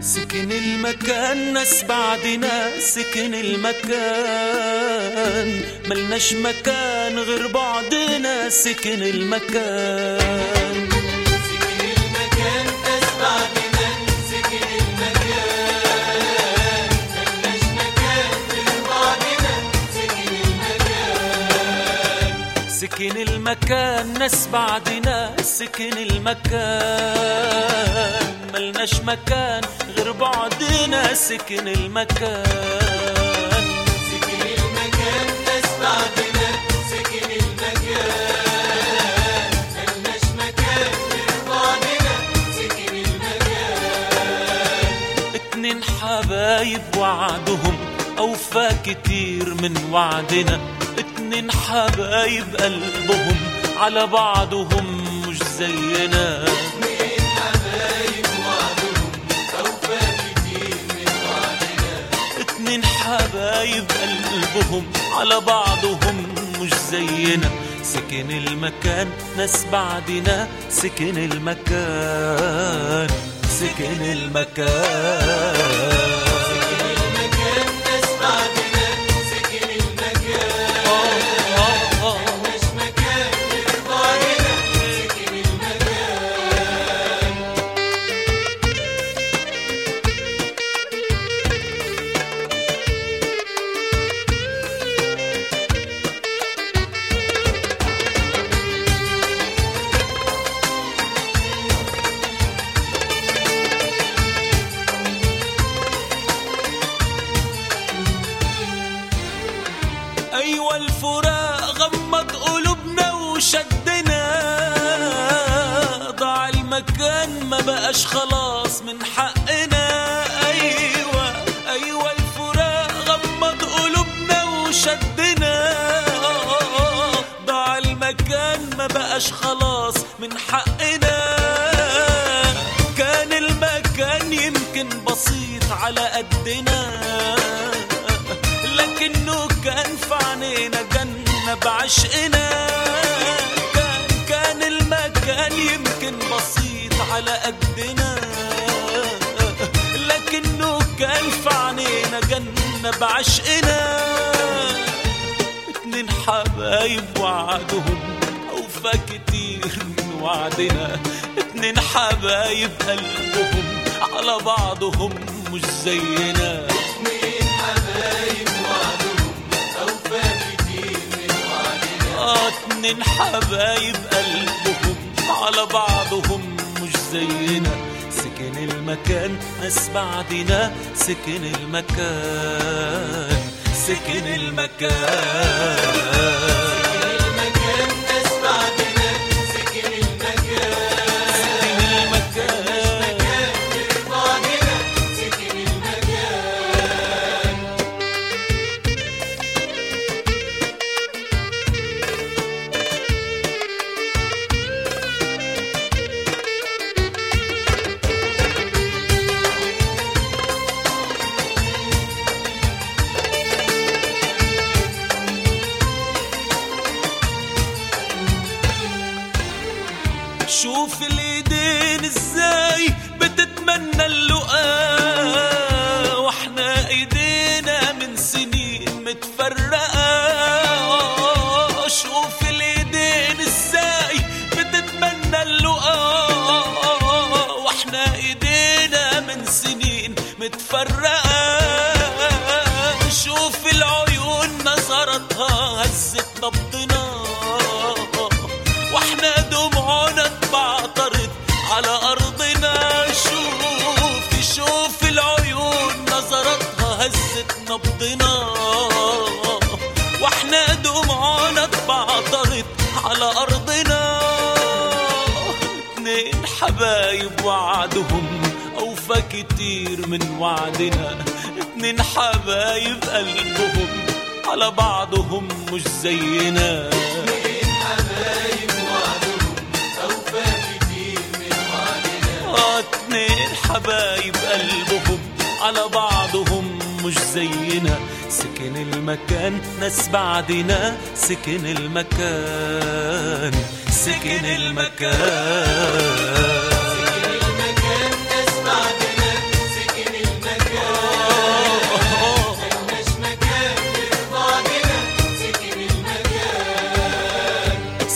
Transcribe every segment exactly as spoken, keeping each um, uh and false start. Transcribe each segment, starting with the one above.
سكن المكان ناس بعدنا، سكن المكان ملناش مكان غير بعدنا، سكن المكان سكن المكان ناس بعدنا، سكن المكان ملناش مكان غير بعدنا، سكن المكان سكن المكان ناس بعدنا، سكن المكان ملناش مكان غير بعدنا، سكن المكان سكن المكان ناس بعدنا، سكن المكان ملناش مكان غير بعدنا، سكن المكان اتنين حبايب وعدهم أوفى كتير من وعدنا، اتنين حبايب قلبهم على بعضهم مش زينا، اتنين حبايب قلبهم على بعضهم مش زينا، سكن المكان ناس بعدنا، سكن المكان سكن المكان أيوة الفراق غمض قلوبنا وشدنا، ضاع المكان ما بقاش خلاص من حقنا، أيوة أيوة الفراق غمض قلوبنا وشدنا، ضاع المكان ما بقاش خلاص من حقنا، كان المكان يمكن بسيط على قدنا، لكنه كان في عينينا جنة بعشقنا، كان كان المكان يمكن بسيط على قدنا، لكنه كان في عينينا جنة بعشقنا، اتنين حبايب وعدهم أوفى كتير من وعدنا، اتنين حبايب قلبهم على بعضهم مش زينا، اتنين حبايب وعدهم أوفى كتير من وعدنا، آه اتنين حبايب قلبهم على بعضهم مش زينا، سكن المكان ناس بعدنا، سكن المكان سكن المكان شوف الايدين ازاي بتتمنى اللقاء، واحنا ايدينا من سنين متفرقة، شوف الايدين ازاي بتتمنى اللقاء، واحنا ايدينا من سنين متفرقة، شوف العيون نظرتها هزت نبضنا، واحنا دموعنا اتبعترت على ارضنا، شوف شوف العيون نظرتها هزت نبضنا، واحنا دموعنا اتبعترت على ارضنا، اتنين حبايب وعدهم اوفى كتير من وعدنا، اتنين حبايب قلبهم على بعضهم مش زينا، اتنين حبايب وعدهم أوفى كتير من وعدنا، آه اتنين حبايب قلبهم على بعضهم مش زينا، سكن المكان ناس بعدنا، سكن المكان سكن المكان سكن المكان ناس بعدنا، سكن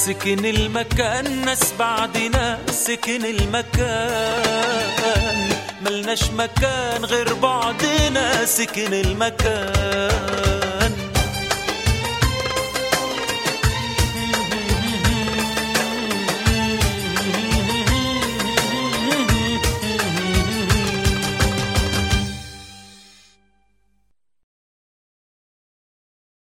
سكن المكان ناس بعدنا سكن المكان، ملناش مكان غير بعدنا سكن المكان.